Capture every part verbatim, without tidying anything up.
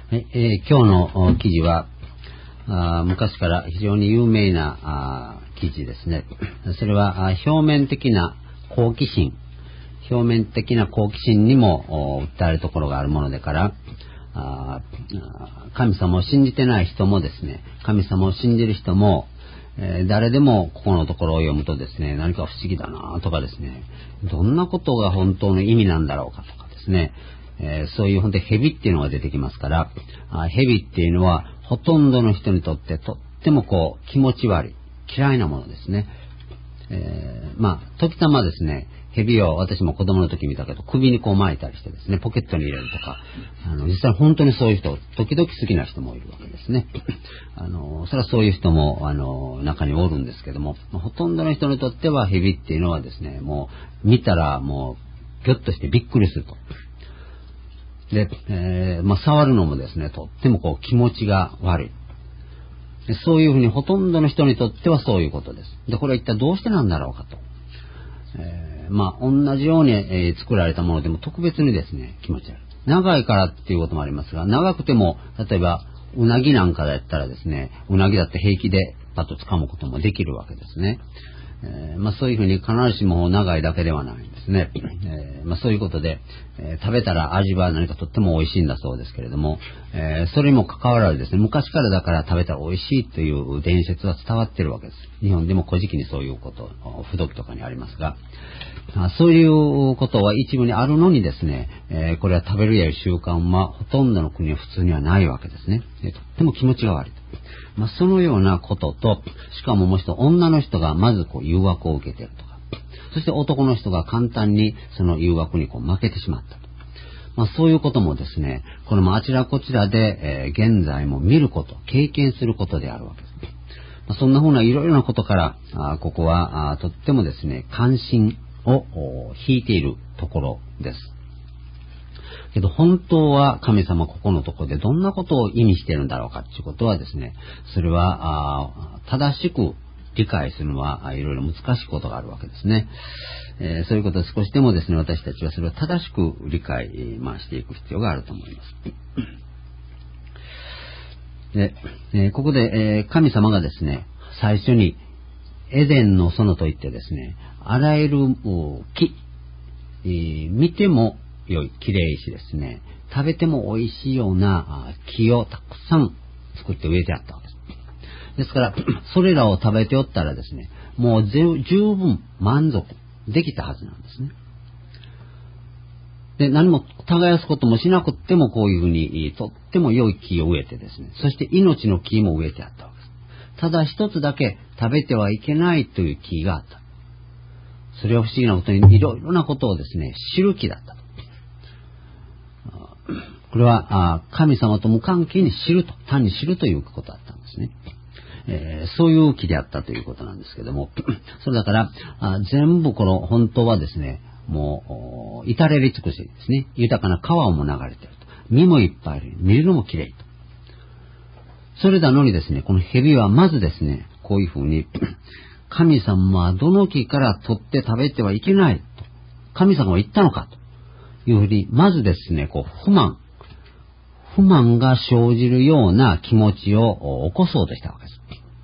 はい、えー、今日の記事はあ昔から非常に有名なあ記事ですね。それはあ表面的な好奇心、表面的な好奇心にも訴えるところがあるものでから、あ神様を信じてない人もですね、神様を信じる人も、えー、誰でもここのところを読むとですね、何か不思議だなとかですね、どんなことが本当の意味なんだろうかとかですね、えー、そういう本当に蛇っていうのが出てきますから、あ蛇っていうのはほとんどの人にとってとってもこう気持ち悪い、嫌いなものですね。えー、まあ時たまですね、蛇を私も子供の時見たけど首にこう巻いたりしてですね、ポケットに入れるとか、あの実際本当にそういう人、時々好きな人もいるわけですね。あのそれはそういう人もあの中におるんですけども、ほとんどの人にとっては蛇っていうのはですね、もう見たらもうギョッとしてびっくりすると。で、えーまあ、触るのもですね、とってもこう気持ちが悪い。でそういうふうにほとんどの人にとってはそういうことです。で、これは一体どうしてなんだろうかと。えー、まあ、同じように、えー、作られたものでも特別にですね、気持ち悪い。長いからっていうこともありますが、長くても、例えば、うなぎなんかだったらですね、うなぎだって平気でパッと掴むこともできるわけですね。えーまあ、そういうふうに必ずしも長いだけではないんですね。えーまあ、そういうことで、えー、食べたら味は何かとっても美味しいんだそうですけれども、えー、それにもかかわらずですね、昔からだから食べたら美味しいという伝説は伝わっているわけです。日本でも古事記にそういうこと、不読とかにありますが、そういうことは一部にあるのにですね、えー、これは食べるやる習慣はほとんどの国は普通にはないわけですね。えー、とっても気持ちが悪い。まあ、そのようなことと、しかももう一度女の人がまずこう誘惑を受けているとか、そして男の人が簡単にその誘惑にこう負けてしまったと。まあ、そういうこともですね、これもあちらこちらで、えー、現在も見ること、経験することであるわけです。まあ、そんなふうないろいろなことから、あここはあとってもですね、関心を引いているところです。けど本当は神様ここのところでどんなことを意味しているんだろうかということはですね、それはあ正しく理解するのはいろいろ難しいことがあるわけですね。えー、そういうことを少しでもですね、私たちはそれを正しく理解、まあ、していく必要があると思います。で、えー、ここで、えー、神様がですね、最初にエデンの園といってですね、あらゆる木、えー、見ても良い、きれいしですね、食べても美味しいような木をたくさん作って植えてあったわけです。ですから、それらを食べておったらですね、もう十分満足できたはずなんですね。で、何も耕すこともしなくってもこういうふうにとっても良い木を植えてですね、そして命の木も植えてあったわけです。ただ一つだけ食べてはいけないという木があった。それは不思議なことにいろいろなことをですね、知る木だったと。これは神様と無関係に知ると、単に知るということだったんですね。えー、そういう木であったということなんですけども、それだからあ全部この本当はですね、もう至れり尽くしですね、豊かな川も流れていると、実もいっぱいある、見るのもきれいと。それなのにですね、この蛇はまずですね、こういうふうに神様はどの木から取って食べてはいけないと神様は言ったのかというふうに、まずですね、こう不満不満が生じるような気持ちを起こそうとしたわけです。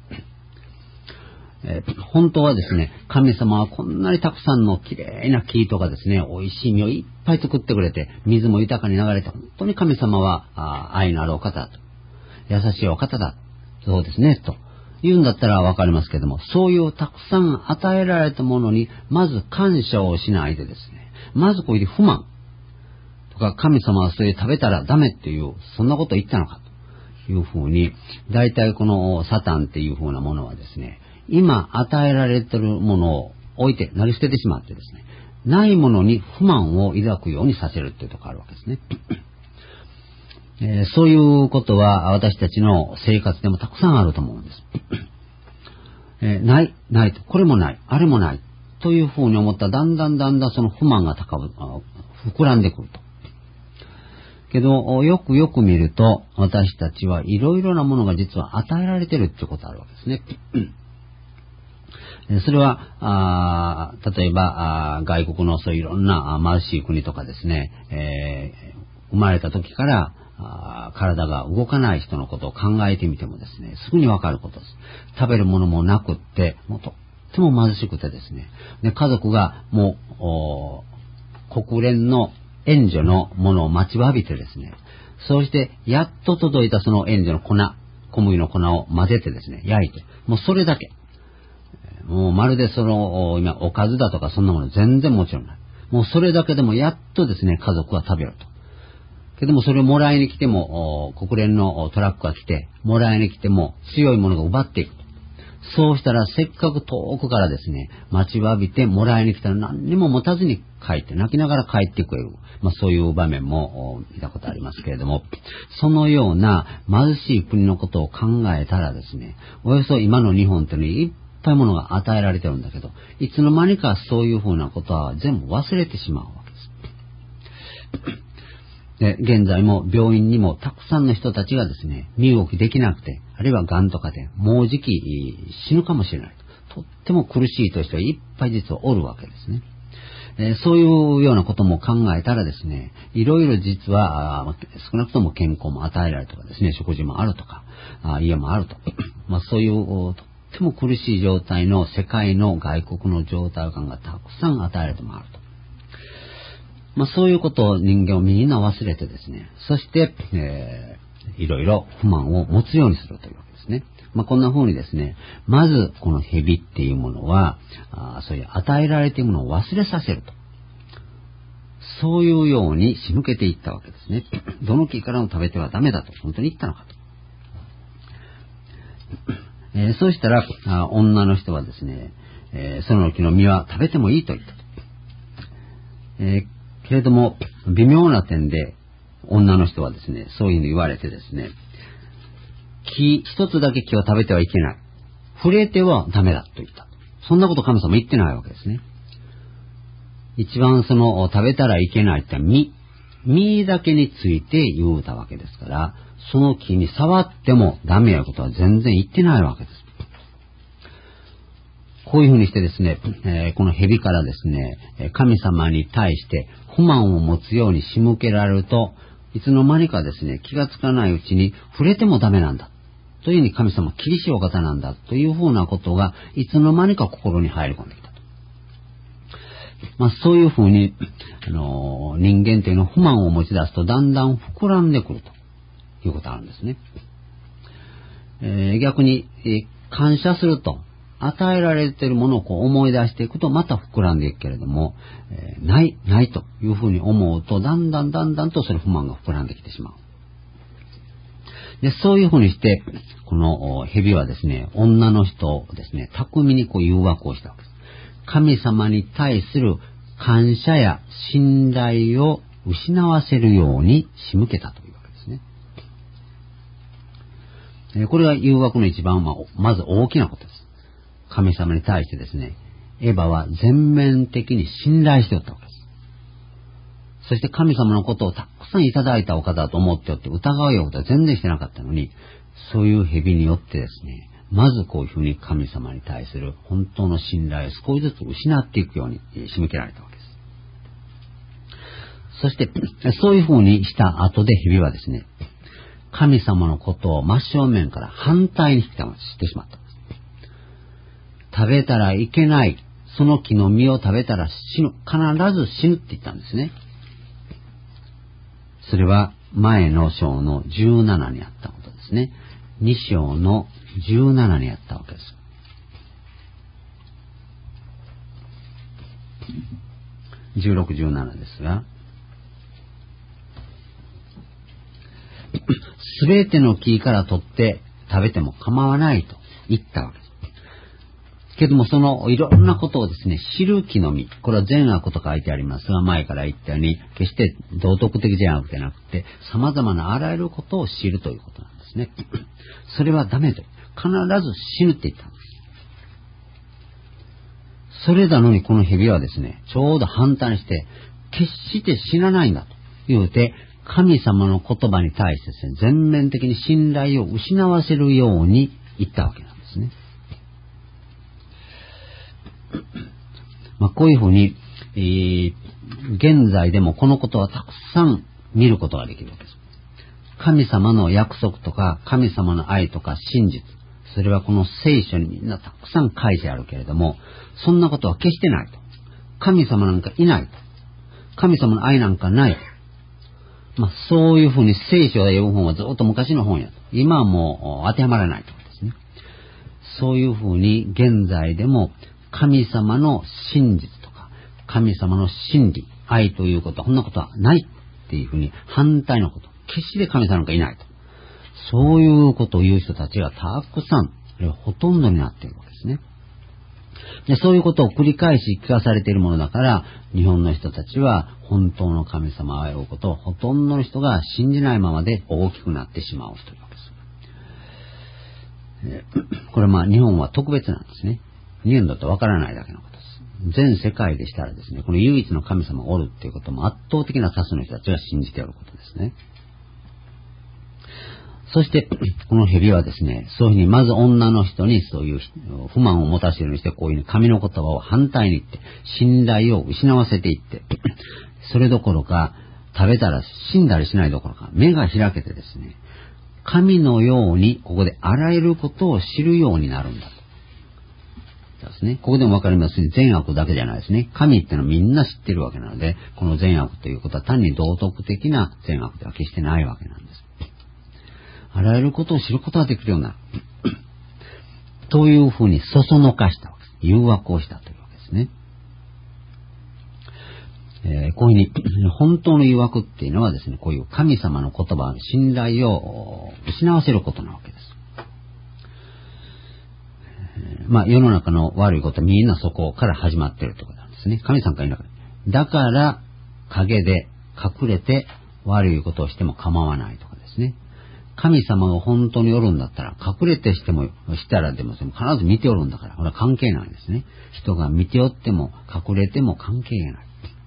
えー、本当はですね、神様はこんなにたくさんのきれいな木とかですね、美味しい実をいっぱい作ってくれて、水も豊かに流れて、本当に神様は愛のあるお方だと、優しいお方だ、そうですね、と言うんだったらわかりますけども、そういうたくさん与えられたものに、まず感謝をしないでですね、まずこういう不満、とか神様はそれ食べたらダメっていう、そんなことを言ったのかというふうに、大体このサタンっていうふうなものはですね、今与えられているものを置いて投げ捨ててしまってですね、ないものに不満を抱くようにさせるっていうところがあるわけですね。えー、そういうことは私たちの生活でもたくさんあると思うんです。えー、ない、ないと、これもない、あれもないというふうに思ったら、だんだんだんだんその不満が高ぶ、膨らんでくると。けど、よくよく見ると、私たちはいろいろなものが実は与えられてるってことがあるわけですね。それは、あ例えばあ、外国のそういういろんな貧しい国とかですね、えー、生まれた時からあ体が動かない人のことを考えてみてもですね、すぐにわかることです。食べるものもなくって、もうとっても貧しくてですね、で家族がもう国連の援助のものを待ちわびてですね、そうしてやっと届いたその援助の粉、小麦の粉を混ぜてですね、焼いて、もうそれだけ。もうまるでその、今おかずだとかそんなもの全然もちろんない。もうそれだけでもやっとですね、家族は食べると。けどもそれをもらいに来ても、国連のトラックが来て、もらいに来ても強いものが奪っていくと。そうしたらせっかく遠くからですね、待ちわびてもらいに来たら何にも持たずに帰って、泣きながら帰ってくれる。まあそういう場面も見たことありますけれども、そのような貧しい国のことを考えたらですね、およそ今の日本というのにいっぱいものが与えられてるんだけど、いつの間にかそういうふうなことは全部忘れてしまうわけです。で現在も病院にもたくさんの人たちがですね、身動きできなくて、あるいは癌とかでもうじき死ぬかもしれないと。とっても苦しいという人はいっぱい実はおるわけですね。えー、そういうようなことも考えたらですね、いろいろ実は少なくとも健康も与えられるとかですね、食事もあるとか、あ家もあると。まあそういうとっても苦しい状態の世界の外国の状態感がたくさん与えられてもあると。まあそういうことを人間をみんな忘れてですね、そして、えー、いろいろ不満を持つようにするというわけですね。まあこんな風にですね、まずこの蛇っていうものは、あそういう与えられているものを忘れさせると。そういうように仕向けていったわけですね。どの木からも食べてはダメだと本当に言ったのかと。えー、そうしたらあ女の人はですね、えー、その木の実は食べてもいいと言ったと。えーけれども、微妙な点で、女の人はですね、そういうふうに言われてですね、木、一つだけ木を食べてはいけない。触れてはダメだと言った。そんなこと神様言ってないわけですね。一番その、食べたらいけないって実、実だけについて言うたわけですから、その木に触ってもダメやことは全然言ってないわけです。こういうふうにしてですね、えー、この蛇からですね、神様に対して不満を持つように仕向けられると、いつの間にかですね、気がつかないうちに触れてもダメなんだ。というふうに神様厳しいお方なんだ。というふうなことが、いつの間にか心に入り込んできたと。まあそういうふうに、あのー、人間というのは不満を持ち出すとだんだん膨らんでくるということがあるんですね。えー、逆に、えー、感謝すると、与えられているものをこう思い出していくとまた膨らんでいくけれども、えー、ない、ないというふうに思うとだんだんだんだんとそれ不満が膨らんできてしまう。で、そういうふうにして、この蛇はですね、女の人をですね、巧みにこう誘惑をしたわけです。神様に対する感謝や信頼を失わせるように仕向けたというわけですね。えー、これが誘惑の一番、まあ、まず大きなことです。神様に対してですね、エヴァは全面的に信頼しておったわけです。そして神様のことをたくさんいただいたお方だと思っておって疑うようなことは全然してなかったのに、そういう蛇によってですね、まずこういうふうに神様に対する本当の信頼を少しずつ失っていくように仕向けられたわけです。そしてそういうふうにした後で蛇はですね、神様のことを真正面から反対にしてしまった。食べたらいけない。その木の実を食べたら死ぬ。必ず死ぬって言ったんですね。それは前の章のじゅうななにあったことですね。に章のじゅうななにあったわけです。じゅうろく、じゅうななですが、すべての木から取って食べても構わないと言ったわけです。けどもそのいろんなことをですね、知る木の実。これは善悪と書いてありますが、前から言ったように、決して道徳的じゃなくてなくて、様々なあらゆることを知るということなんですね。それはダメと。必ず死ぬって言ったんです。それなのにこの蛇はですね、ちょうど反対して、決して死なないんだと言うて、神様の言葉に対してですね、全面的に信頼を失わせるように言ったわけなんですね。まあ、こういうふうに、えー、現在でもこのことはたくさん見ることができるわけです。 神様の約束とか、神様の愛とか真実、それはこの聖書にみんなたくさん書いてあるけれども、そんなことは決してないと。神様なんかいないと。神様の愛なんかないと。まあ、そういうふうに聖書が言う本はずっと昔の本やと。今はもう当てはまらないとですね。そういうふうに現在でも神様の真実とか、神様の真理、愛ということは、こんなことはないっていうふうに反対のこと。決して神様なんかいないと。そういうことを言う人たちがたくさん、あるいはほとんどになっているわけですね。で、そういうことを繰り返し聞かされているものだから、日本の人たちは本当の神様を愛うことをほとんどの人が信じないままで大きくなってしまうというわけです。これはまあ日本は特別なんですね。日本だとわからないだけのことです。全世界でしたらですね、この唯一の神様がおるっていうことも圧倒的な多数の人たちが信じていることですね。そして、この蛇はですね、そういうふうにまず女の人にそういう不満を持たせるようにして、こういう神の言葉を反対に言って、信頼を失わせていって、それどころか、食べたら死んだりしないどころか、目が開けてですね、神のように、ここであらゆることを知るようになるんだと。ですね、ここでもわかりますように善悪だけじゃないですね。神ってのはみんな知ってるわけなので、この善悪ということは単に道徳的な善悪では決してないわけなんです。あらゆることを知ることができるようになる。というふうにそそのかしたわけです。誘惑をしたというわけですね。えー、こういうふうに、本当の誘惑っていうのはですね、こういう神様の言葉の信頼を失わせることなわけです。えー、まあ世の中の悪いことはみんなそこから始まっているということなんですね。神様がいなかった。だから陰で隠れて悪いことをしても構わないとかですね。神様が本当におるんだったら、隠れてしても、したらでも、必ず見ておるんだから、これは関係ないんですね。人が見ておっても、隠れても関係ない。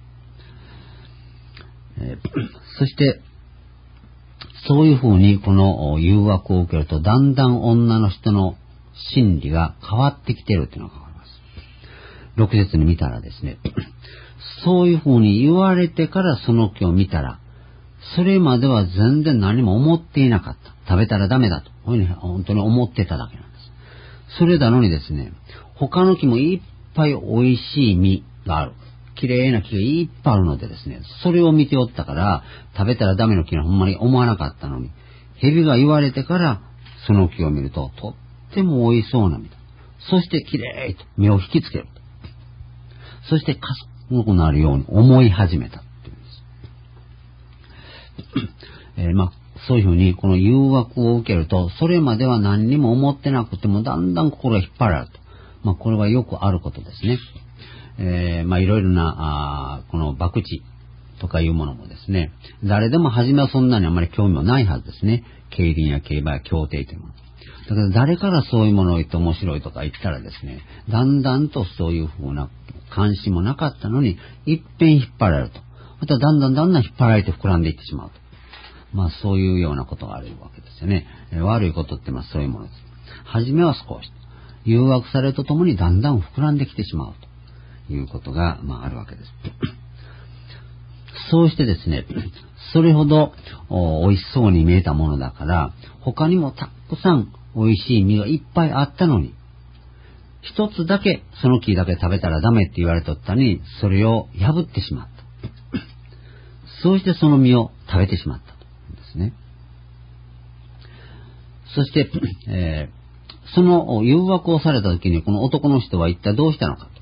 えー、そして、そういうふうにこの誘惑を受けると、だんだん女の人の心理が変わってきているというのがわかります。六節に見たらですね、そういうふうに言われてからその木を見たら、それまでは全然何も思っていなかった。食べたらダメだと。こういうふうに本当に思ってただけなんです。それなのにですね、他の木もいっぱい美味しい実がある。綺麗な木がいっぱいあるのでですね、それを見ておったから、食べたらダメの木はほんまに思わなかったのに、蛇が言われてからその木を見ると、とっても美味しそうな実だ。そして綺麗と目を引きつけると。そしてかすごくなるように思い始めた。えー、まあ、そういうふうにこの誘惑を受けると、それまでは何にも思ってなくてもだんだん心が引っ張られると。まあ、これはよくあることですね。えー、まあ、いろいろな、あこの博打とかいうものもですね、誰でも初めはそんなにあまり興味もないはずですね。競輪や競馬や競艇というもの。だから誰からそういうものを言って面白いとか言ったらですね、だんだんとそういうふうな関心もなかったのに、いっぺん引っ張られると。まただんだんだんだん引っ張られて膨らんでいってしまうと。まあそういうようなことがあるわけですよね。えー、悪いことってまあそういうものです。はじめは少し。誘惑されるとともにだんだん膨らんできてしまうということがまああるわけです。そうしてですね、それほど美味しそうに見えたものだから、他にもたくさん美味しい実がいっぱいあったのに、一つだけその木だけ食べたらダメって言われとったのに、それを破ってしまった。そうしてその実を食べてしまったとですね。そして、えー、その誘惑をされた時にこの男の人は一体どうしたのか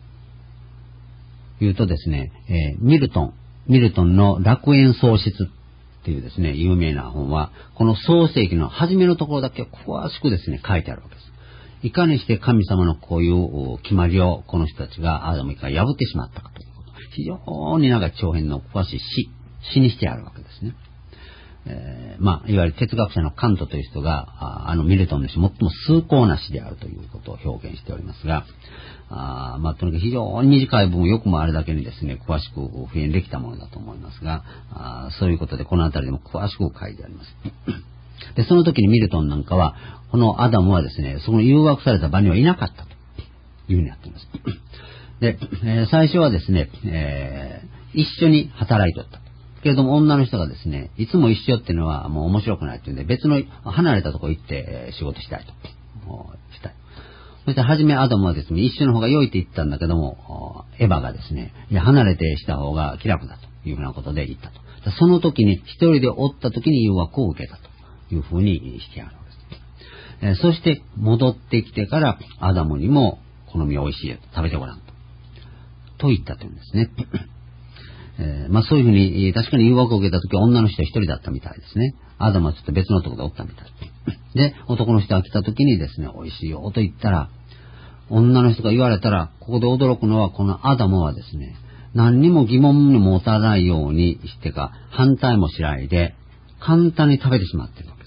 というとですね、えー、ミルトン、ミルトンの楽園喪失っていうですね、有名な本は、この創世記の初めのところだけを詳しくですね、書いてあるわけです。いかにして神様のこういう決まりをこの人たちがアダム以下破ってしまったかということ。非常に長い長編の詳しい詩、詩にしてあるわけですね。えー、まあ、いわゆる哲学者のカントという人が、あ, あのミルトンの詩、最も崇高な詩であるということを表現しておりますが、あまあ、とにかく非常に短い文、よくもあれだけにですね、詳しく復元できたものだと思いますが、あそういうことでこのあたりでも詳しく書いてあります。で、その時にミルトンなんかは、このアダムはですね、その誘惑された場にはいなかったというふうにやっています。で、えー、最初はですね、えー、一緒に働いとった。 けれども女の人がですね、いつも一緒っていうのはもう面白くないっていうんで、別の離れたところ行って仕事したいと。したい。そして初めアダムはですね、一緒の方が良いって言ったんだけども、エヴァがですね、いや離れてした方が気楽だというふうなことで言ったと。その時に一人でおった時に誘惑を受けたというふうにしてあるわけです。えー、そして戻ってきてからアダムにもこの実美味しいよと食べてごらんと。と言ったというんですね。えー、まあそういうふうに確かに誘惑を受けた時は女の人一人だったみたいですね。アダムはちょっと別のところでおったみたいで、男の人が来た時にですね、美味しいよと言ったら、女の人が言われたら、ここで驚くのはこのアダムはですね、何にも疑問に持たないようにしてか、反対もしないで、簡単に食べてしまっているわけです。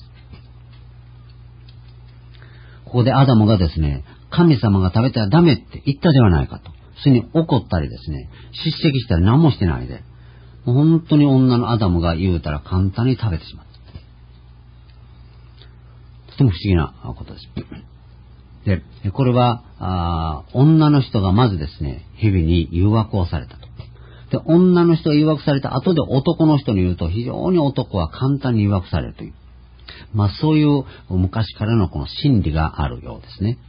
ここでアダムがですね、神様が食べたらダメって言ったではないかと。それに怒ったりですね、叱責したり何もしてないで、もう本当に女のアダムが言うたら簡単に食べてしまった。とても不思議なことです。で、これは、あ女の人がまずですね、蛇に誘惑をされたと。で、女の人が誘惑された後で男の人に言うと非常に男は簡単に誘惑されるという。まあそういう昔からのこの心理があるようですね。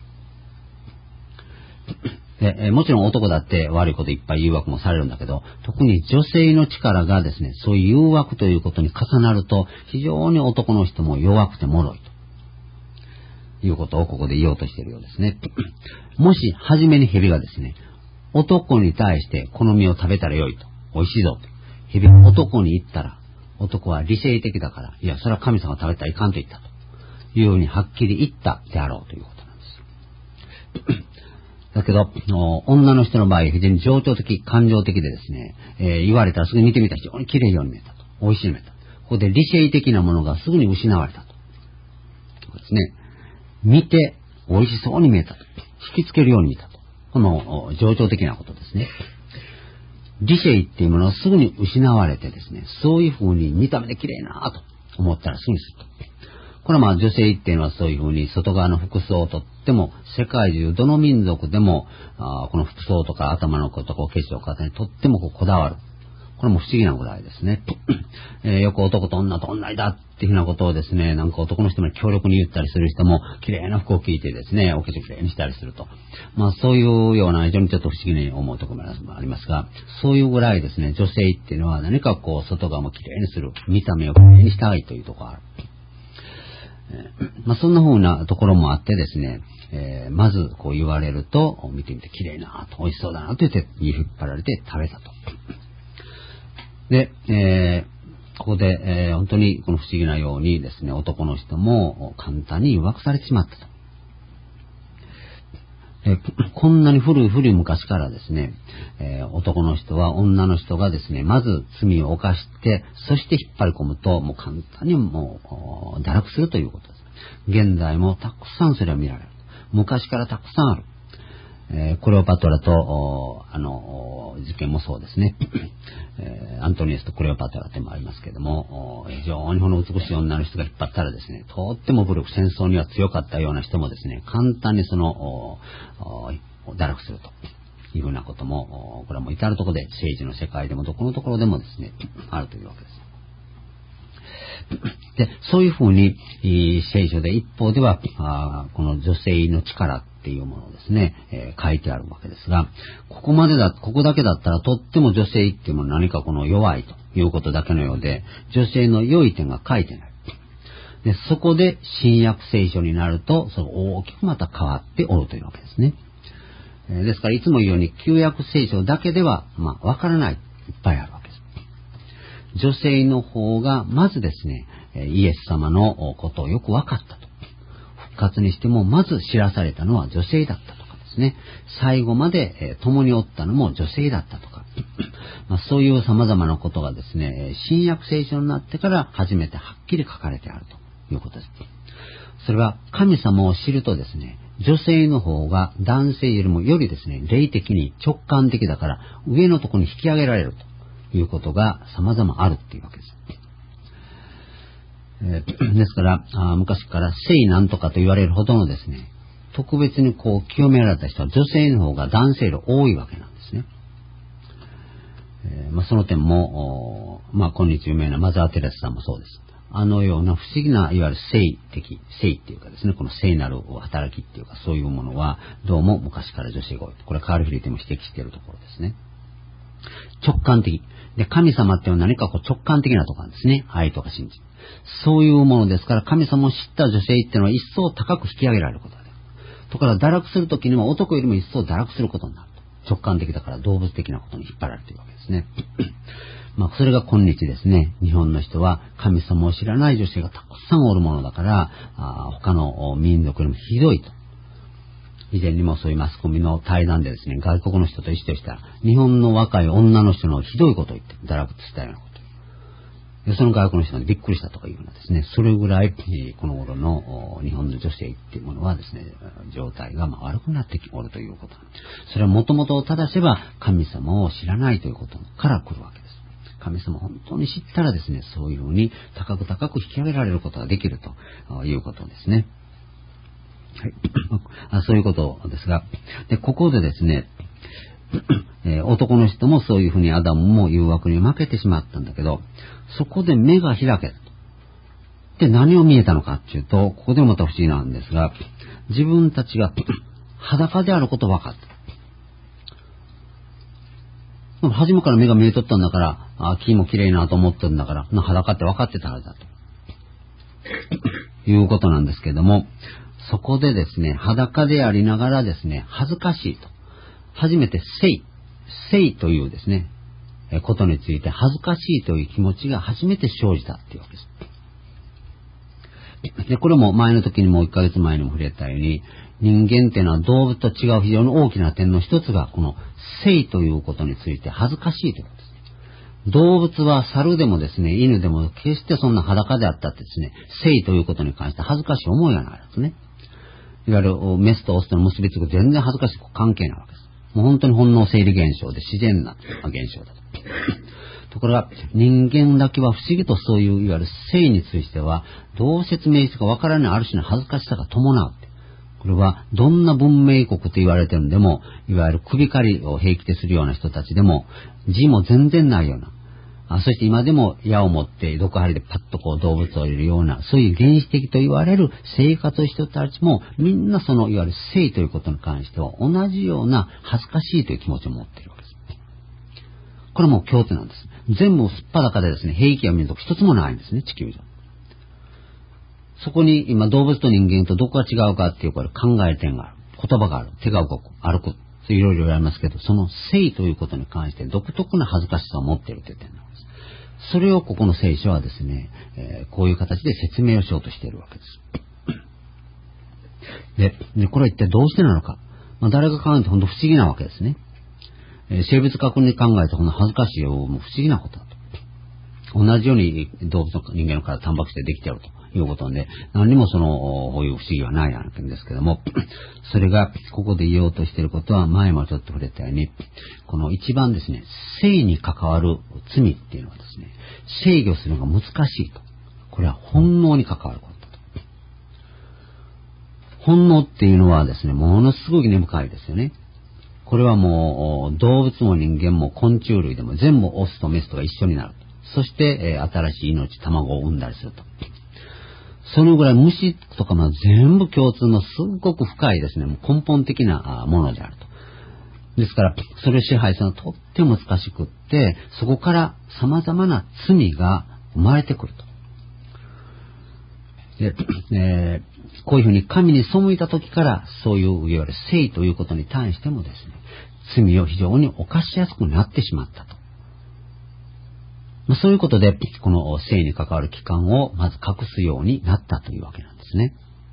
でもちろん男だって悪いこといっぱい誘惑もされるんだけど、特に女性の力がですね、そういう誘惑ということに重なると、非常に男の人も弱くて脆いということをここで言おうとしているようですね。もし初めに蛇がですね、男に対してこの実を食べたらよいと、美味しいぞと、蛇が男に言ったら、男は理性的だから、いやそれは神様が食べたらいかんと言ったというようにはっきり言ったであろうということなんです。だけど、女の人の場合、非常に情緒的、感情的でですね、えー、言われたらすぐ見てみたら非常に綺麗ように見えたと。美味しいように見えた。ここで理性的なものがすぐに失われたと。そうですね。見て、美味しそうに見えたと。引きつけるように見えたと。この情緒的なことですね。理性っていうものはすぐに失われてですね、そういう風に見た目で綺麗なと思ったらすぐにすると。これはまあ女性っていうのはそういうふうに外側の服装をとっても、世界中どの民族でもあこの服装とか頭のことか化粧方にとってもこうこだわる。これも不思議なぐらいですね。えー、よく男と女と同じだっていうふうなことをですね、なんか男の人も強力に言ったりする人も綺麗な服を着てですね、お化粧きれいにしたりすると。まあそういうような非常にちょっと不思議に思うところもありますが、そういうぐらいですね、女性っていうのは何かこう外側も綺麗にする、見た目を綺麗にしたいというところがある。まあ、そんな風なところもあってですね、えー、まずこう言われると、見てみて綺麗なと、美味しそうだなと言って引っ張られて食べたと。で、えー、ここで、えー、本当にこの不思議なようにですね、男の人も簡単に誘惑されてしまったと。えー、こんなに古い古い昔からですね、えー、男の人は女の人がですね、まず罪を犯して、そして引っ張り込むと、もう簡単にもう堕落するということです。現在もたくさんそれは見られる。昔からたくさんある。えー、クレオパトラと、あの、事件もそうですね。えー、アントニエスとクレオパトラってもありますけれども、非常にこの美しい女の人が引っ張ったらですね、とっても武力、戦争には強かったような人もですね、簡単にその、堕落するというふうなことも、これはもう至るところで、政治の世界でもどこのところでもですね、あるというわけです。で、そういうふうに、聖書で一方では、あこの女性の力っていうものをですね、えー、書いてあるわけですが、ここまでだ、ここだけだったらとっても女性っていうものは何かこの弱いということだけのようで、女性の良い点が書いてない。で、そこで新約聖書になると、その大きくまた変わっておるというわけですね。えー、ですからいつも言うように、旧約聖書だけでは、まあ、わからない、いっぱいあるわけです。女性の方が、まずですね、イエス様のことをよく分かったと。復活にしても、まず知らされたのは女性だったとかですね。最後まで共におったのも女性だったとか。まあ、そういう様々なことがですね、新約聖書になってから初めてはっきり書かれてあるということです。それは神様を知るとですね、女性の方が男性よりもよりですね、霊的に直感的だから上のところに引き上げられるということが様々あるっていうわけです。えー、ですからあ昔から聖なんとかと言われるほどのですね、特別にこう清められた人は女性の方が男性より多いわけなんですね。えーまあ、その点も、 まあ今日有名なマザー・テレスさんもそうです。あのような不思議な、いわゆる性的、性っていうかですね、この聖なる働きっていうか、そういうものは、どうも昔から女性が多い。これはカール・フィリーでも指摘しているところですね。直感的。で、神様っていうのは何かこう直感的なところなんですね。愛とか信じ。そういうものですから、神様を知った女性っていうのは一層高く引き上げられることができる。ところが堕落するときには男よりも一層堕落することになると。直感的だから動物的なことに引っ張られているわけですね。まあ、それが今日ですね、日本の人は神様を知らない女性がたくさんおるものだから、あ他の民族よりもひどいと。以前にもそういうマスコミの対談でですね、外国の人と一緒でしたら、日本の若い女の人のひどいことを言って、堕落したようなこと。で、その外国の人がびっくりしたとかいうようなですね、それぐらい、この頃の日本の女性っていうものはですね、状態がまあ悪くなっておるということ。それはもともと正せば神様を知らないということから来るわけです。神様を本当に知ったらですね、そういうふうに高く高く引き上げられることができるということですね。はい、そういうことですが、で、ここでですね、えー、男の人もそういうふうにアダムも誘惑に負けてしまったんだけど、そこで目が開けたと。で、何を見えたのかっていうと、ここでもまた不思議なんですが、自分たちが裸であることが分かった。初めから目が見えとったんだから、あ木も綺麗なと思ってるんだから、裸って分かってたはずだと。いうことなんですけども、そこでですね、裸でありながらですね、恥ずかしいと。初めて性、性というですね、ことについて恥ずかしいという気持ちが初めて生じたっていうわけです。で、これも前の時にもいっかげつまえにも触れたように、人間っていうのは動物と違う非常に大きな点の一つが、この性ということについて恥ずかしいということです。動物は猿でもですね、犬でも決してそんな裸であったってですね、性ということに関して恥ずかしい思いがないですね。いわゆるメスとオスとの結びつく全然恥ずかしい関係なわけです。もう本当に本能生理現象で自然な現象だと。ところが人間だけは不思議とそういういわゆる性についてはどう説明してかわからないある種の恥ずかしさが伴う。これはどんな文明国と言われてるんでも、いわゆる首狩りを平気でするような人たちでも、字も全然ないような、あそして今でも矢を持って毒針でパッとこう動物を入れるような、そういう原始的と言われる生活を人たちも、みんなそのいわゆる性ということに関しては同じような恥ずかしいという気持ちを持っているわけです。これも共通なんです。全部すっぱだかでですね、兵器や民族一つもないんですね、地球上。そこに今動物と人間とどこが違うかっていうこれ考え点がある。言葉がある。手が動く。歩く。いろいろ言われますけど、その性ということに関して独特な恥ずかしさを持っているという点なんです。それをここの聖書はですね、えー、こういう形で説明をしようとしているわけです。で、でこれは一体どうしてなのか。まあ、誰が考えて本当不思議なわけですね。えー、生物学に考えてこの恥ずかしいをもう不思議なことだと。同じように動物の人間の体タンパク質でできているということで、何にもその、こういう不思議はないわけですけども、それがここで言おうとしていることは前もちょっと触れたように、この一番ですね、性に関わる罪っていうのはですね、制御するのが難しいと。これは本能に関わることだと。本能っていうのはですね、ものすごく根深いですよね。これはもう動物も人間も昆虫類でも全部オスとメスとが一緒になる。そして、えー、新しい命、卵を産んだりすると。そのぐらい虫とかも全部共通のすごく深いですね、もう根本的なものであると。ですから、それを支配するのはとっても難しくって、そこから様々な罪が生まれてくると。で、えー、こういうふうに神に背いた時から、そういういわゆる性ということに対してもですね、罪を非常に犯しやすくなってしまったと。そういうことで、この性に関わる期間をまず隠すようになったというわけなんですね。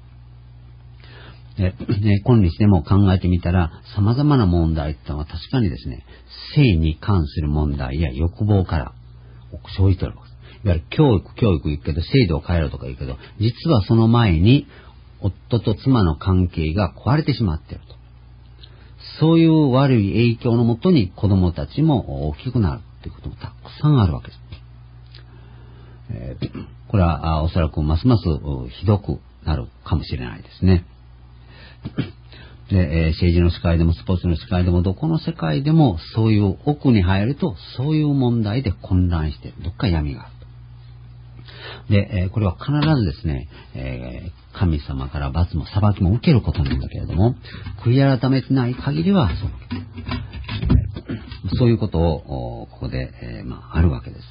で、今日でも考えてみたら、様々な問題ってのは確かにですね、性に関する問題や欲望から生じているわけです。いわゆる教育、教育言うけど、制度を変えろとか言うけど、実はその前に、夫と妻の関係が壊れてしまっていると。そういう悪い影響のもとに子供たちも大きくなるということもたくさんあるわけです。えー、これはおそらくますますひどくなるかもしれないですね。 で、えー、政治の世界でもスポーツの世界でもどこの世界でもそういう奥に入るとそういう問題で混乱してどっか闇があると。で、えー、これは必ずですね、えー、神様から罰も裁きも受けることなんだけれども、悔い改めてない限りはそう、えー、そういうことをここで、えーまあ、あるわけです。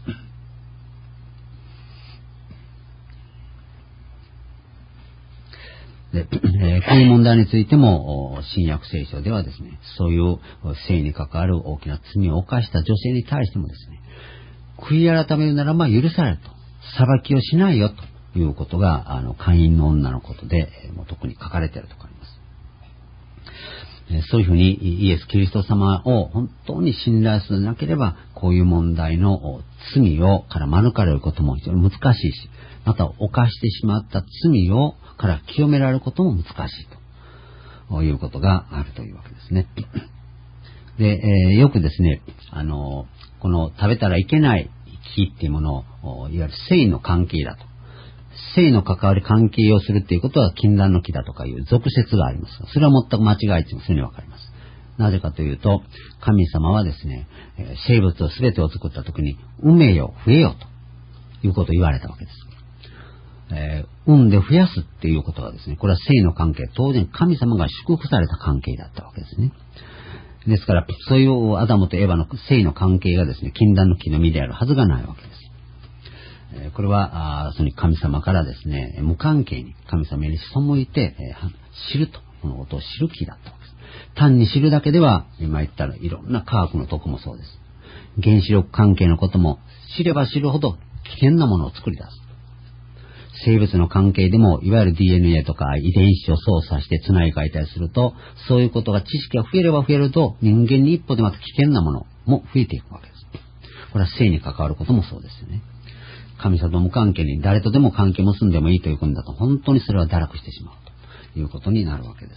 で、えー、こういう問題についても新約聖書ではですね、そういう性に関わる大きな罪を犯した女性に対してもですね、悔い改めるならば許されると、裁きをしないよということが、あの会員の女のことで、えー、もう特に書かれているとかあります。えー、そういうふうにイエス・キリスト様を本当に信頼するなければ、こういう問題の罪をから免れることも非常に難しいし、また犯してしまった罪をから清められることも難しいということがあるというわけですね。で、えー、よくですね、あの、この食べたらいけない木っていうものを、いわゆる性の関係だと。性の関わり関係をするっていうことは禁断の木だとかいう俗説がありますが、それは全く間違いというのがすぐにわかります。なぜかというと、神様はですね、生物を全てを作ったときに、産めよ、増えよということを言われたわけです。えー、産んで増やすっていうことはですね、これは性の関係、当然神様が祝福された関係だったわけですね。ですから、そういうアダムとエヴァの性の関係がですね、禁断の木の実であるはずがないわけです。えー、これは、あその神様からですね、無関係に神様に背いて、えー、知ると、このことを知る木だったわけです。単に知るだけでは、今言ったらいろんな科学の徳もそうです。原子力関係のことも知れば知るほど危険なものを作り出す。生物の関係でも、いわゆる ディーエヌエー とか遺伝子を操作して繋い替えたりすると、そういうことが知識が増えれば増えると、人間に一歩でまた危険なものも増えていくわけです。これは性に関わることもそうですよね。神様と無関係に誰とでも関係を結んでもいいという国だと、本当にそれは堕落してしまうということになるわけです。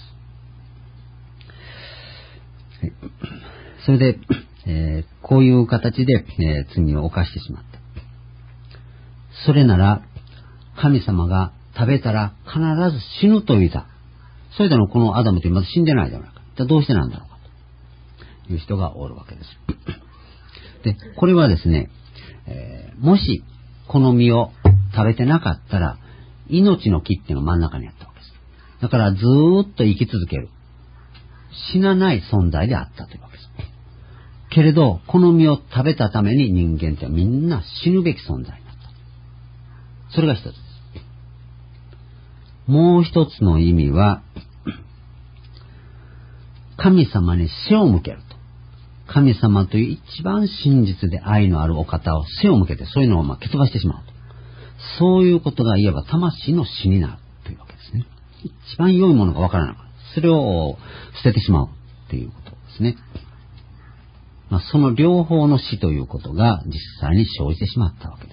はい、それで、えー、こういう形で、えー、罪を犯してしまった。それなら、神様が食べたら必ず死ぬと言った。それでもこのアダムってまだ死んでないじゃないか。じゃあどうしてなんだろうかという人がおるわけです。で、これはですね、えー、もしこの実を食べてなかったら、命の木っていうのが真ん中にあったわけです。だからずーっと生き続ける。死なない存在であったというわけです。けれど、この実を食べたために人間ってみんな死ぬべき存在になった。それが一つです。もう一つの意味は、神様に背を向けると。神様という一番真実で愛のあるお方を背を向けて、そういうのをまあ蹴飛ばしてしまうと。そういうことがいわば魂の死になるというわけですね。一番良いものがわからなかった。それを捨ててしまうということですね。まあ、その両方の死ということが実際に生じてしまったわけです。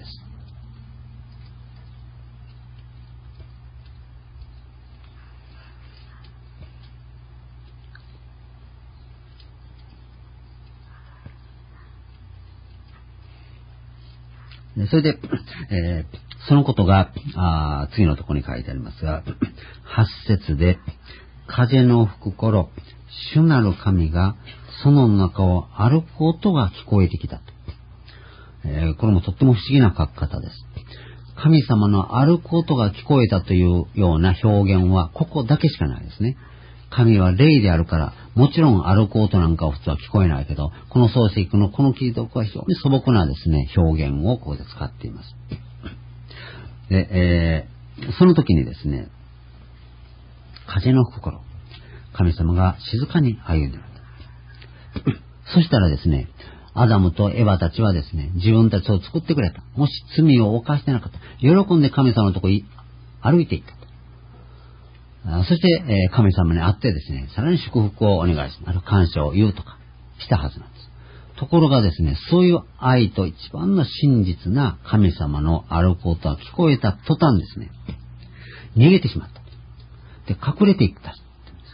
それで、えー、そのことがあ次のところに書いてありますが、八節で、風の吹く頃、主なる神がその中を歩く音が聞こえてきたと。えー、これもとっても不思議な書き方です。神様の歩く音が聞こえたというような表現はここだけしかないですね。神は霊であるから、もちろん歩く音なんかは普通は聞こえないけど、この漱石のこの記録は非常に素朴なですね、表現をここで使っています。で、えー、その時にですね、風の吹く頃、神様が静かに歩んでいる。そしたらですね、アダムとエヴァたちはですね、自分たちを作ってくれた。もし罪を犯してなかった。喜んで神様のところに歩いていったと。そして、えー、神様に会ってですね、さらに祝福をお願いします。ある感謝を言うとかしたはずなんです。ところがですね、そういう愛と一番の真実な神様の歩く音が聞こえた途端ですね、逃げてしまった。で、隠れていった。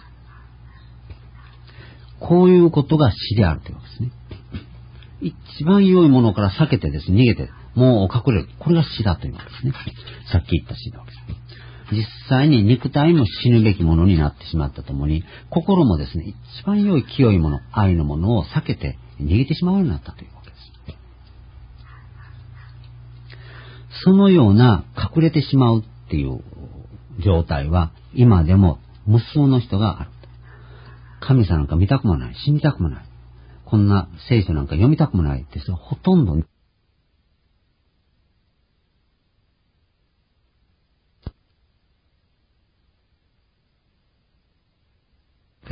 こういうことが死であるというわけですね。一番良いものから避けてですね、逃げて、もう隠れる。これが死だというわけですね。さっき言った死だわけです。 実際に肉体も死ぬべきものになってしまったともに、心もですね、一番良い清いもの、愛のものを避けて逃げてしまうようになったというわけです。そのような隠れてしまうっていう状態は今でも無数の人がある。神様なんか見たくもない、信じたくもない、こんな聖書なんか読みたくもないって人はほとんどです。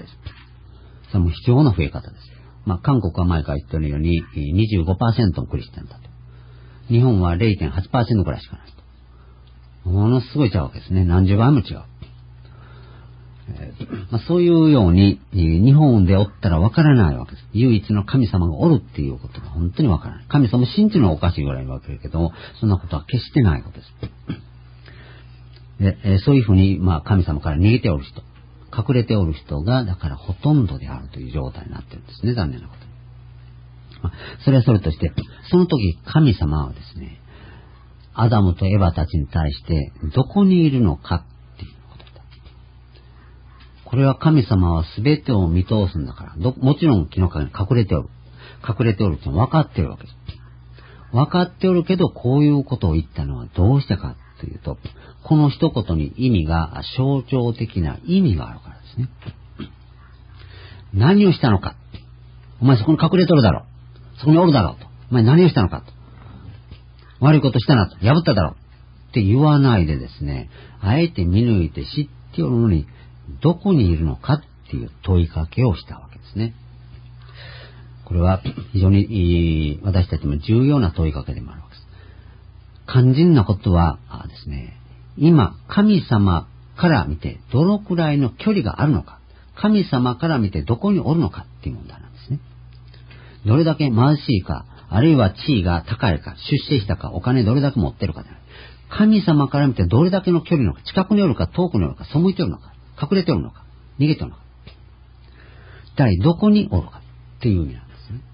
それも非常な増え方です。まあ、韓国は前から言っているように にじゅうごパーセント のクリスチャンだと。日本は れいてんはちパーセント くらいしかないと。ものすごい違うわけですね。何十倍も違う。えーまあ、そういうように、日本でおったらわからないわけです。唯一の神様がおるっていうことが本当にわからない。神様を信じるのはおかしいぐらいわけだけども、そんなことは決してないことです。でえー、そういうふうに、まあ、神様から逃げておる人、隠れておる人が、だからほとんどであるという状態になっているんですね。残念なことに。まあ、それはそれとして、その時神様はですね、アダムとエヴァたちに対してどこにいるのかっていうことだ。これは神様は全てを見通すんだから、どもちろん木の陰に隠れておる。隠れておるって分かってるわけです。分かっておるけど、こういうことを言ったのはどうしてかというと、この一言に意味が、象徴的な意味があるからですね。何をしたのか。お前そこに隠れとるだろう。そこにおるだろうと。お前何をしたのかと。悪いことしたなと。破っただろう。って言わないでですね、あえて見抜いて知っておるのに、どこにいるのかっていう問いかけをしたわけですね。これは非常に私たちも重要な問いかけでもあるわけです。肝心なことはですね、今神様から見てどのくらいの距離があるのか、神様から見てどこにおるのかっていう問題なんですね。どれだけ貧しいか、あるいは地位が高いか、出世したか、お金どれだけ持ってるかじゃない。神様から見てどれだけの距離なのか、近くにおるか遠くにおるか、背いておるのか、隠れておるのか、逃げておるのか。一体どこにおるかっていう意味なんですね。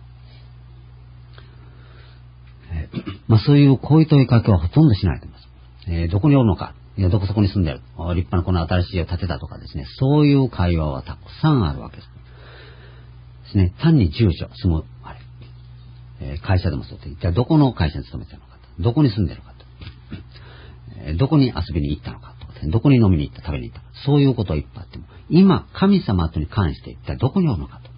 えー、まあそういうこういう問いかけはほとんどしないと思います。えー、どこにおるのか、いやどこそこに住んでる、立派なこの新しい家を建てたとかですね、そういう会話はたくさんあるわけです。ですね、単に住所、住む、あれ、えー、会社でもそうで、一体どこの会社に勤めてるのかと、どこに住んでるのかと、えー、どこに遊びに行ったのかとか、ね、どこに飲みに行った、食べに行った、そういうことをいっぱいあっても、今、神様とに関して一体どこにおるのかと、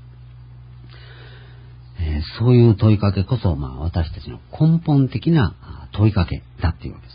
えー、そういう問いかけこそ、まあ、私たちの根本的な問いかけだっていうわけです。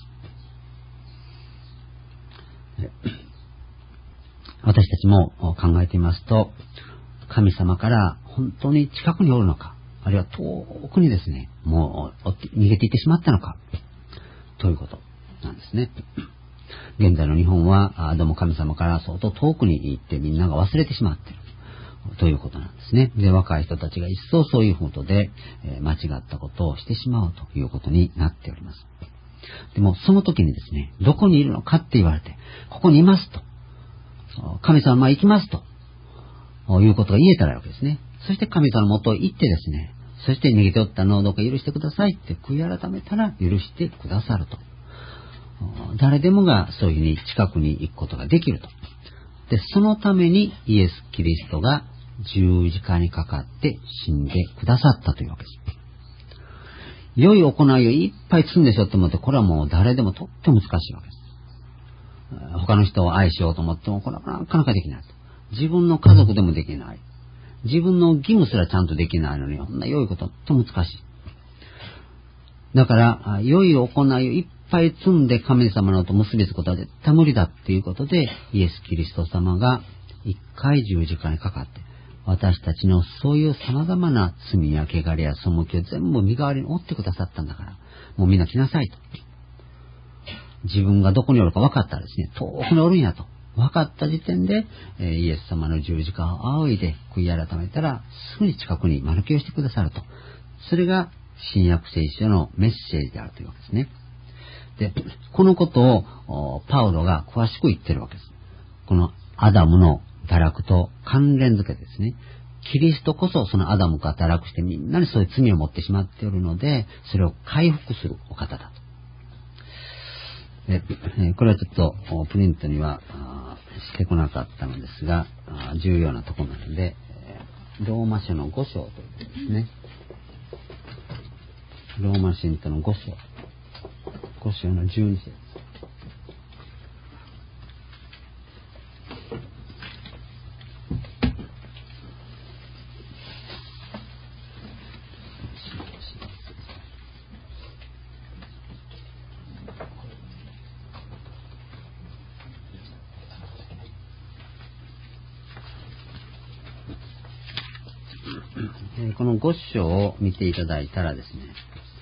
私たちも考えてみますと、神様から本当に近くにおるのか、あるいは遠くにですね、もう逃げていってしまったのか、ということなんですね。現在の日本は、どうも神様から相当遠くに行ってみんなが忘れてしまっているということなんですね。で、若い人たちが一層そういうことで、えー、間違ったことをしてしまうということになっております。でもその時にですね、どこにいるのかって言われて、ここにいますと、神様は行きますということが言えたらいいわけですね。そして神様のもとへ行ってですね、そして逃げておったのをどうか許してくださいって悔い改めたら許してくださると。誰でもがそういうふうに近くに行くことができると。で、そのためにイエス・キリストが十字架にかかって死んでくださったというわけです。良い行いをいっぱい積んでしょって思って、これはもう誰でもとっても難しいわけです。他の人を愛しようと思っても、これはなかなかできないと。自分の家族でもできない。自分の義務すらちゃんとできないのに、こんな良いことはとっても難しい。だから、良い行いをいっぱい積んで神様のと結びつくことは絶対無理だっていうことで、イエス・キリスト様が一回十字架にかかって、私たちのそういう様々な罪や汚れや背きを全部身代わりに負ってくださったんだから、もうみんな来なさいと。自分がどこにおるか分かったらですね、遠くにおるんやと。分かった時点で、えー、イエス様の十字架を仰いで悔い改めたら、すぐに近くに丸気をしてくださると。それが新約聖書のメッセージであるというわけですね。で、このことをパウロが詳しく言ってるわけです。このアダムの堕落と関連づけてですね、キリストこそそのアダムが堕落してみんなにそういう罪を持ってしまっているので、それを回復するお方だと。 えー、これはちょっとプリントにはしてこなかったのですが、重要なところなので、ローマ書のご章ということですね。ローマ神徒のご章。ご章のじゅうに節。このご章を見ていただいたらですね、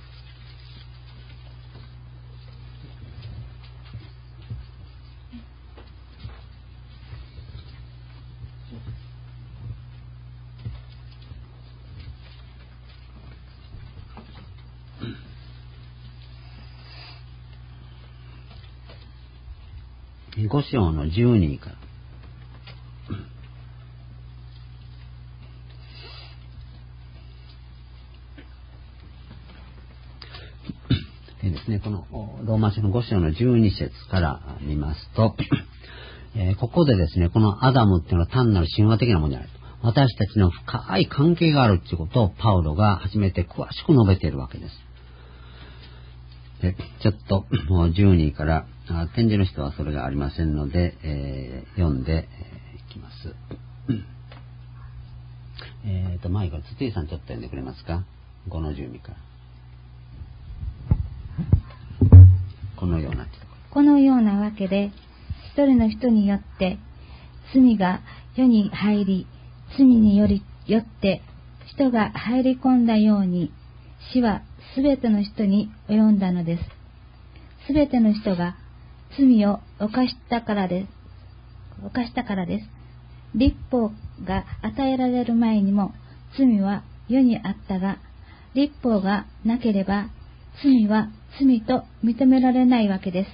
ご章のじゅうにから。でですね、このローマ書のご章のじゅうに節から見ますと、えー、ここでですね、このアダムっていうのは単なる神話的なものであると。私たちの深い関係があるということをパウロが初めて詳しく述べているわけです。でちょっともうじゅうにから展示の人はそれがありませんので、えー、読んでい、えー、きます。えっと、マイク、筒井さんちょっと読んでくれますか？ごのじゅうにから。このようなこのようなわけで、一人の人によって罪が世に入り、罪によりよって人が入り込んだように、死はすべての人に及んだのです。すべての人が罪を犯したからです。犯したからです。律法が与えられる前にも罪は世にあったが、律法がなければ罪は罪と認められないわけです。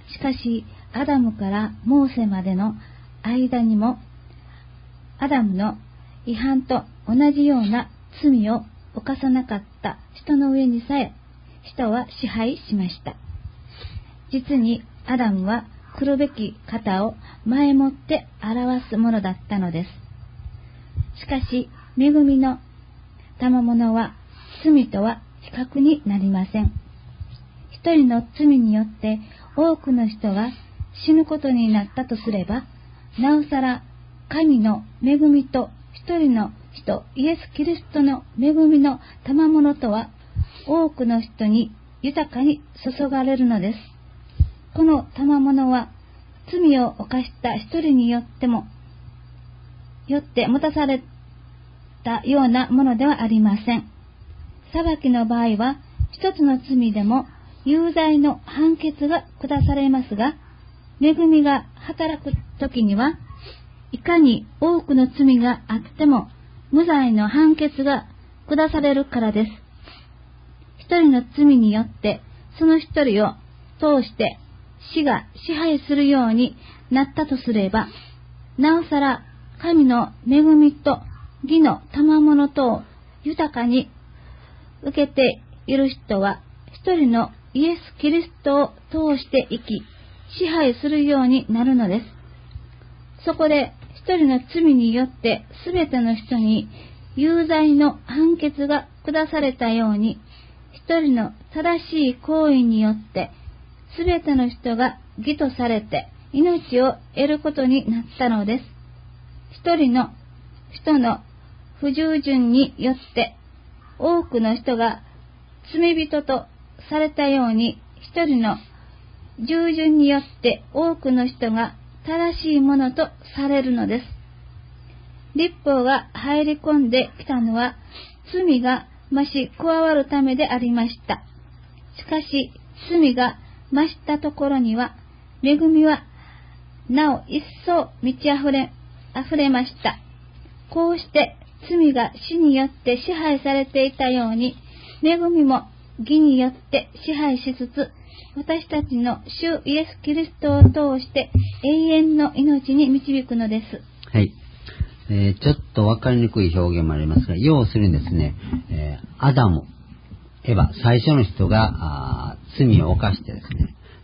しかし、アダムからモーセまでの間にも、アダムの違反と同じような罪を犯さなかった人の上にさえ、人は支配しました。実に、アダムは来るべき方を前もって表すものだったのです。しかし、恵みの賜物は罪とは比較になりません。一人の罪によって多くの人が死ぬことになったとすれば、なおさら神の恵みと一人の人イエス・キリストの恵みの賜物とは多くの人に豊かに注がれるのです。この賜物は罪を犯した一人によってもよって持たされたようなものではありません。裁きの場合は一つの罪でも有罪の判決が下されますが、恵みが働くときにはいかに多くの罪があっても無罪の判決が下されるからです。一人の罪によってその一人を通して死が支配するようになったとすれば、なおさら神の恵みと義の賜物とを豊かに受けている人は一人のイエス・キリストを通して生き支配するようになるのです。そこで一人の罪によってすべての人に有罪の判決が下されたように、一人の正しい行為によってすべての人が義とされて命を得ることになったのです。一人の人の不従順によって多くの人が罪人とされたように、一人の従順によって多くの人が正しいものとされるのです。律法が入り込んできたのは罪が増し加わるためでありました。しかし罪が増したところには恵みはなお一層満ち溢れ、溢れました。こうして罪が死によって支配されていたように、恵みも義によって支配しつつ、私たちの主イエス・キリストを通して永遠の命に導くのです。 はい。えー、ちょっとわかりにくい表現もありますが、要するにですね、えー、アダム、エヴァ、最初の人が罪を犯してですね、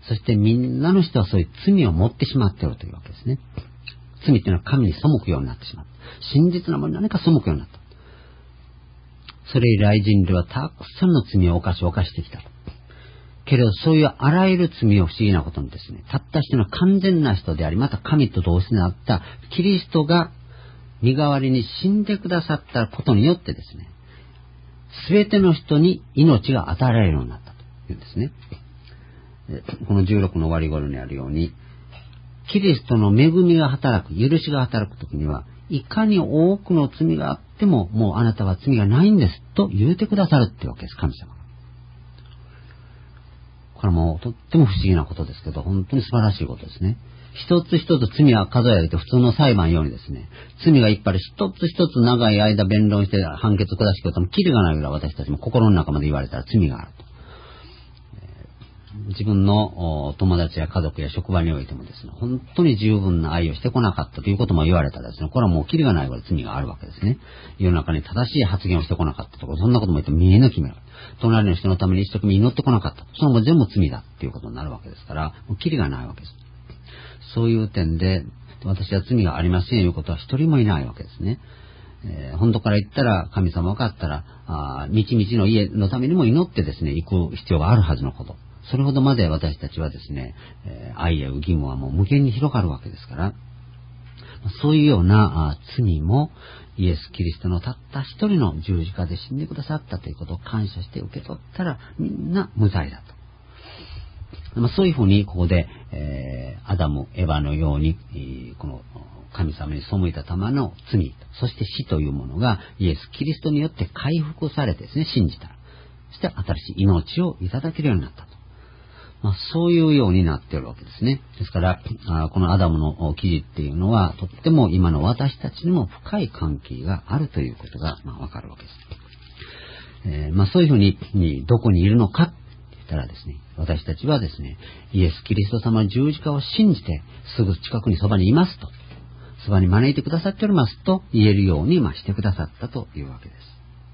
そしてみんなの人はそういう罪を持ってしまっているというわけですね。罪っていうのは神に背くようになってしまった。真実なものに何か背くようになった。それ以来人類はたくさんの罪を犯し犯してきた。けれどそういうあらゆる罪を不思議なことにですね、たった一人の完全な人であり、また神と同質になったキリストが身代わりに死んでくださったことによってですね、すべての人に命が与えられるようになったというんですね。このじゅうろくの終わり頃にあるように、キリストの恵みが働く、許しが働くときには、いかに多くの罪があっても、もうあなたは罪がないんですと言うてくださるってわけです、神様が。これはもうとっても不思議なことですけど、本当に素晴らしいことですね。一つ一つ罪は数え上げて普通の裁判ようにですね、罪がいっぱい一つ一つ長い間弁論して判決を下してくれてもキリがないぐらい私たちも心の中まで言われたら罪があると。自分の友達や家族や職場においてもですね、本当に十分な愛をしてこなかったということも言われたらですね、これはもうキリがないぐらい罪があるわけですね。世の中に正しい発言をしてこなかったとか、そんなことも言っても見え抜き目がある。隣の人のために一生懸命祈ってこなかった。それも全部罪だっていうことになるわけですから、もうキリがないわけです。そういう点で、私は罪がありませんということは一人もいないわけですね。えー、本当から言ったら、神様分かったら、あみちみちの家のためにも祈ってですね、行く必要があるはずのこと。それほどまで私たちはですね、えー、愛や義務はもう無限に広がるわけですから、そういうような罪もイエス・キリストのたった一人の十字架で死んでくださったということを感謝して受け取ったら、みんな無罪だと。まあ、そういうふうにここで、えー、アダム、エヴァのように、えー、この神様に背いたための罪、そして死というものがイエス・キリストによって回復されてですね、信じた。そして新しい命をいただけるようになったと。まあ、そういうようになっているわけですね。ですから、あこのアダムの記事っていうのは、とっても今の私たちにも深い関係があるということが、まあ、わかるわけです。えー、まあ、そういうふうに、どこにいるのかって言ったらですね、私たちはですね、イエス・キリスト様の十字架を信じて、すぐ近くにそばにいますと、そばに招いてくださっておりますと言えるように、まあ、してくださったというわけです。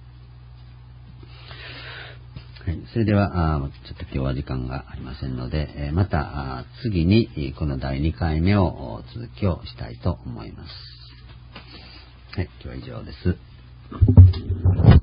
はい、それではあちょっと今日は時間がありませんので、えー、また次にこのだいにかいめを続きをしたいと思います。はい、今日は以上です。